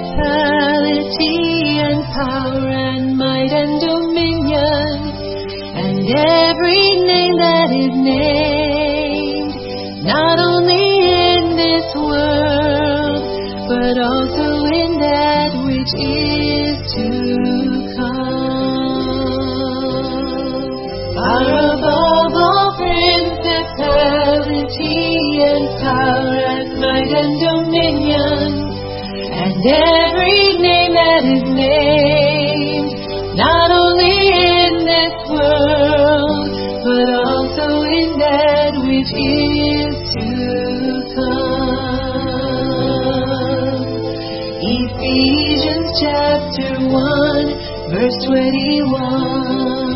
principality and power and might and dominion, and every name that is named, not only in this world, but also in that which is to come. Far above all principality and power and might and dominion, and every name that is named, not only in this world, but also in that which is to come. Ephesians chapter 1, verse 21.